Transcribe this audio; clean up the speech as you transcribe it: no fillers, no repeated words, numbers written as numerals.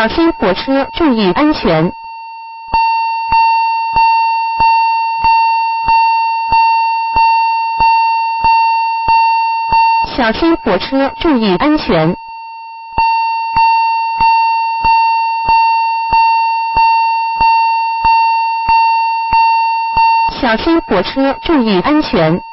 小心火车，注意安全。小心火车，注意安全。小心火车，注意安全。